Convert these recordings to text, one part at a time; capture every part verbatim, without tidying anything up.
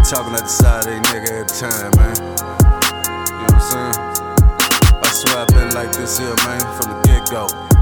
talking at the side of they nigga every time, man. You know what I'm saying? I swear I've been like this here, man, from the get-go.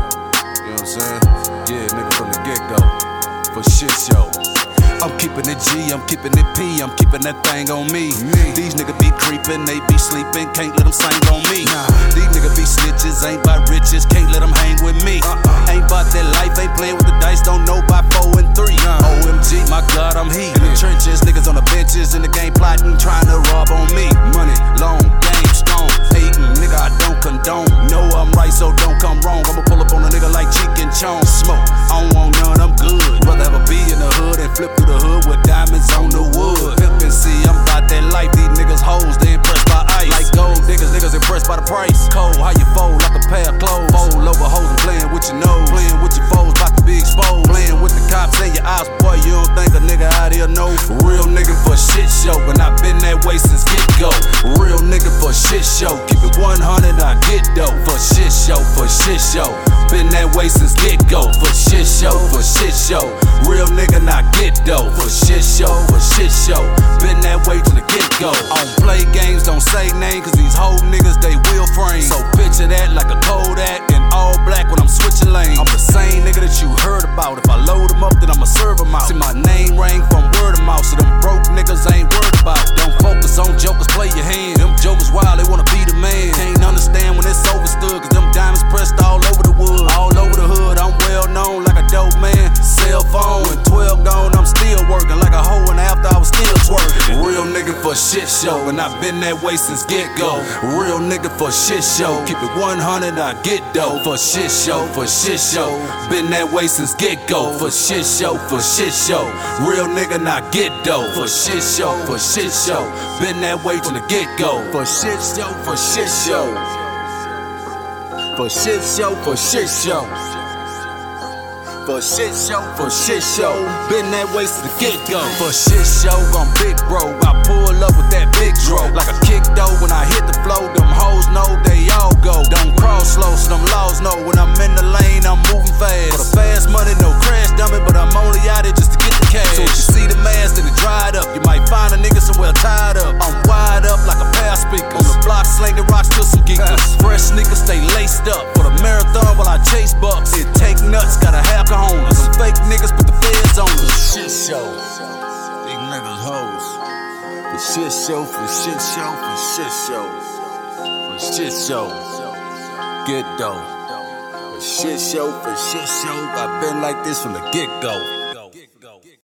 You know what I'm saying? Yeah, nigga, from the get-go. For shit show. I'm keeping it G, I'm keeping it P, I'm keeping that thing on me. me. These niggas be creepin', they be sleepin', can't let them sing on me. Nah. These niggas be snitches, ain't bout riches, can't let them hang with me. Uh-uh. Ain't bout that life, ain't playin' with the dice, don't know by four and three. Nah. O M G, my God, I'm heat. In the trenches, niggas on the benches, in the game plotting, trying to rob on me. Money, long, game, strong, hatin', nigga, I don't condone. Know I'm right, so don't come wrong. I'ma pull up on a nigga like Cheek and Chong. Smoke, I don't want none, I'm good. Rather have a B in the hood and flip through the hood with diamonds on the wood. Pimp and see, I'm about that life. These niggas hoes, they impressed by ice. Like gold niggas, niggas impressed by the price. Cold, how you fold like a pair of clothes. Fold over hoes and playing with your nose. Playing with your foes, about to be exposed. Playing with the cops in your eyes, boy, you don't think a nigga out here know. Real nigga for shit show, and I've been that way since get-go. Real nigga for shit show, keep it one hundred, I get dough. For shit show, for shit show, been that way since get-go. For shit show, for shit show, real nigga not get dough. For shit show, for shit show, been that way to the get-go. I don't play games, don't say name, cause these whole niggas, they will frame. So picture that like a Kodak in all black when I'm switching lanes. I'm the same nigga that you heard about. If I load them up, then I'ma serve them out. See my name ring from word of mouth, so them broke niggas ain't worried about. Don't focus on jokers, play your hand. Them jokers wild, they wanna be the man. Can't understand when it's overstood, cause them diamonds pressed all over the wood. All over the hood, I'm well known like a dope man. Cell phone, when twelve gone, I'm still working like a hoe, and after I was still twerking. Real nigga for shit show, and I've been that way since get-go. Real nigga for shit show, keep it one hundred, I get dough. For shit show, for shit show, been that way since get-go. For shit show, for shit show, real nigga not get dough. For shit show, for shit show, been that way from the get-go. For shit show, for shit show, for shit show, for shit show. For shit show, for shit show, been that way since the get-go. For shit show, I'm big bro, I pull up with that big dro. Like a kick though, when I hit the flow, them hoes know they all go. Don't cross slow, so them laws know when I'm in the lane, I'm moving fast. For the fast money, no crash dummy, but I'm only out here just to get the cash. So if you see the mask, then it dried up, you might find a nigga somewhere tied up. I'm wide up like a pair of speakers, on the block slinging rocks to some geekers. Fresh sneakers stay laced up, for the marathon while I chase bucks. It take nuts, gotta have cojones. Some fake niggas put the feds on us. Shit show, these niggas hoes. For shit show, for shit show, for shit show, for shit show, get dough. For shit show, for shit show, I've been like this from the get-go.